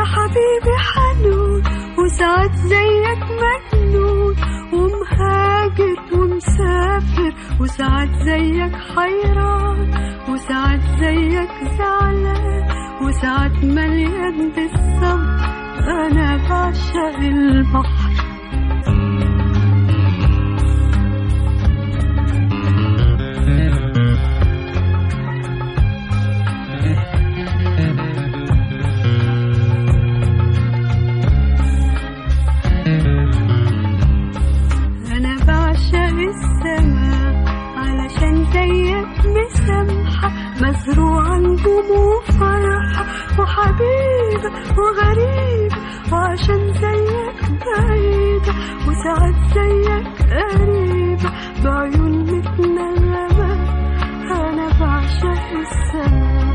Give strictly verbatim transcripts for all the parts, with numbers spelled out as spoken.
يا حبيبي حنون، وساعات زيك مجنون ومهاجر ومسافر، وساعات زيك حيران، وساعات زيك زعلان، وساعات مليان بالصبر. أنا بعشق البحر. أنا بعشق السماء علشان زيك مسامحة، مزروعة نجوم وفرحة وحبيبة وغريبة، وعشان زيك بعيدة وساعات زيك قريبة بعيون متنغمة. أنا بعشق السماء.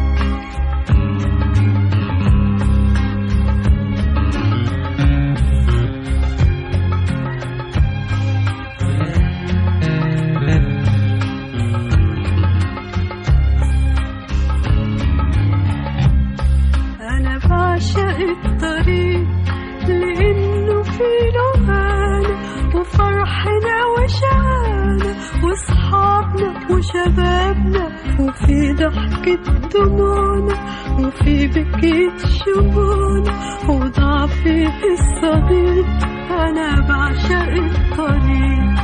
أنا بعشق الطريق لأنه فيه لغانا وفرحنا وشعانا وصحابنا وشبابنا، وفي ضحكة دموعنا وفي بكيت شموعنا وضعفي في الصديق. أنا بعشق الطريق.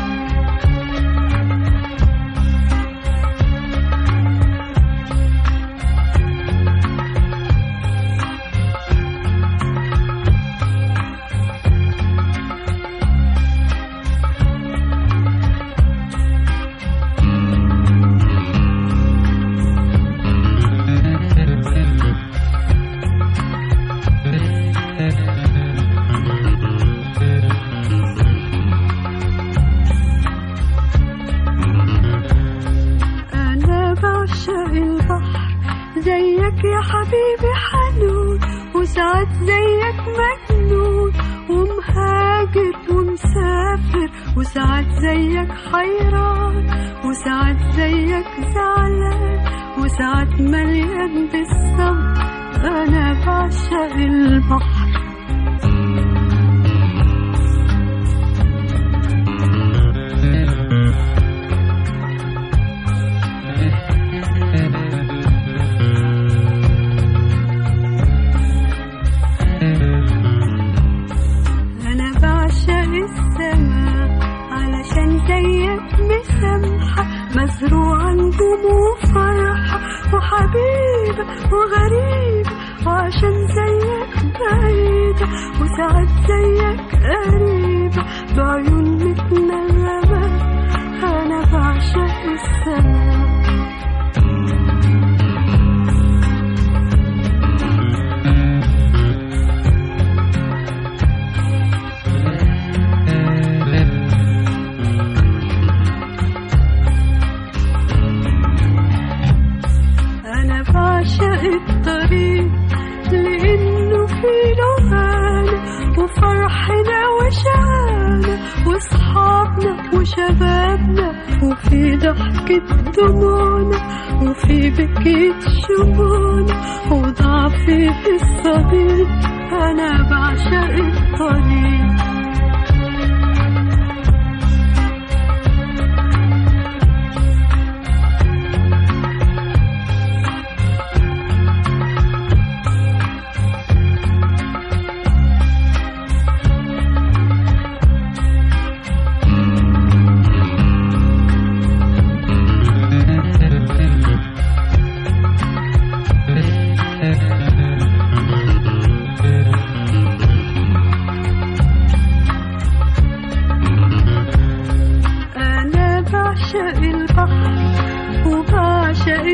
زيك يا حبيبي حنون، وساعات زيك مجنون ومهاجر ومسافر، وساعات زيك حيران، وساعات زيك زعلان، وساعات مليان بالصبر. أنا بعشق البحر. مزروعة نجوم وفرحة وحبيبة وغريبة، وعشان زيك بعيدة وساعات زيك قريبة بعيون متنغمة. أنا بعشق السماء. بعشق الطريق لأنه فيه لغانا وفرحنا وشعانا وصحابنا وشبابنا، وفي ضحكة دموعنا وفي بكيت شموعنا وضعفي في الصديق. أنا بعشق الطريق. بعشق البحر وبعشق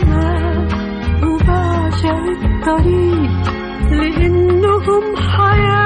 السماء وبعشق الطريق لأنهم حياة.